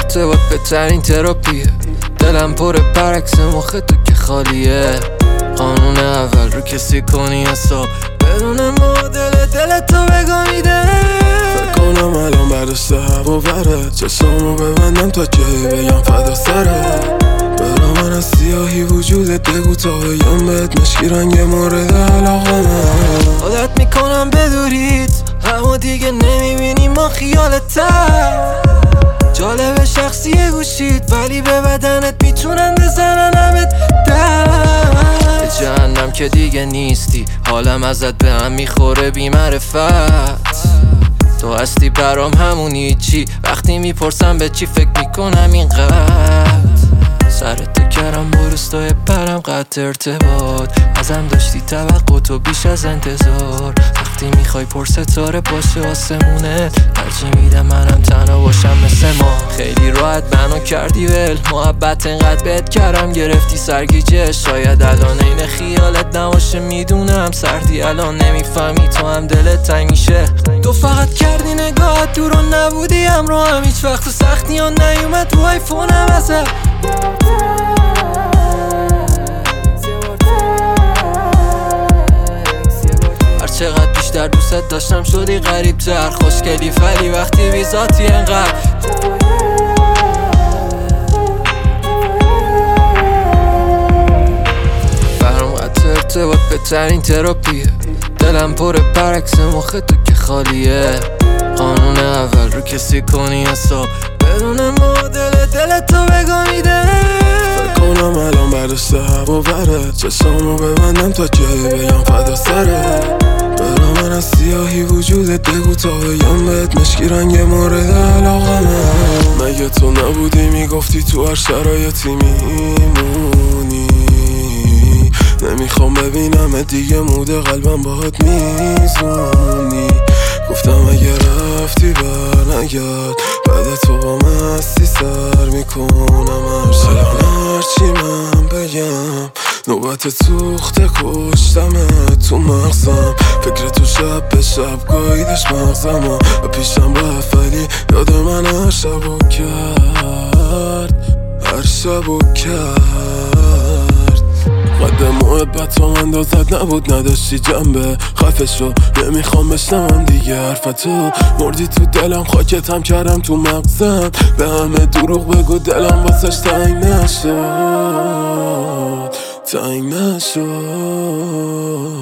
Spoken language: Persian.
ارتباط بهترین تراپیه. دلم پر برعکس مخ تو که خالیه. قانون اول رو کسی کنی حساب بدون معادله دلتو بگامیده. فکر کنم الان برداشته هوا بره، چشمامو ببندم تا جایی بگم فدا سره. برا من از سیاهی وجودت بگو تا بگم بهت مشکی رنگ مورد علاقه من. عادت میکنم بدورید اما دیگه نمیبینی ما خیالت. جالب شخصی گوشید ولی به بدنت میتونن بزنن همت در. جهنم که دیگه نیستی حالم ازت به هم میخوره بی معرفت. تو هستی برام همونی چی وقتی میپرسم به چی فکر میکنم اینقدر. سرت کردم برستای پرم قطع ارتباط ازم داشتی توقع تو بیش از انتظار. وقتی میخوای پر ستاره باشه آسمونه ترجیح میدم منم تنها باشم مثل ما. خیلی راحت منو کردی ول محبت انقدر بهت کردم گرفتی سرگیجه. شاید الان این خیالت نباشه میدونم سردی الان نمیفهمی تو هم دلت تنگ میشه. تو فقط کردی نگاهت دور و نبودی همراه هم هیچ وقت تو سختی ها نیومد تو آیفونم ازت. چقدر بیشتر دوست داشتم شدی غریب تر خوشگلی ولی وقتی بیزاتی انقدر. برام قطع ارتباط بهترین تراپیه. دلم پر برعکس مخ تو که خالیه. قانون اول رو کسی کنی حساب بدون معادله دلتو بگامیده. فکر کنم الان برداشته هوا بره، چشمامو ببندم تا جایی بگم فدا سره. برا من از سیاهی وجودت بگو تا بگم بهت مشکی رنگ مورد علاقه من. مگه تو نبودی میگفتی تو هر شرایطی میمونی. نمیخوام ببینم دیگه مود قلبم باهات میزونی. گفتم اگه رفتی بر نگرد بعد تو با مستی سر میکنم. هرچی من بگم نوبت سوخته کشتمه تو مغزم. فکر تو شب به شب گاییدش مغزم و پیشم رفت ولی یاد من هر شبو کرد هر شبو کرد. قد محبت تو اندازت نبود نداشتی جنبه خفه شو نمیخوام بشنوم دیگه حرفتو. مردی تو دلم خاکتم کردم تو مغزم. به همه دروغ بگو دلم واسش تنگ نشد تنگ نشد.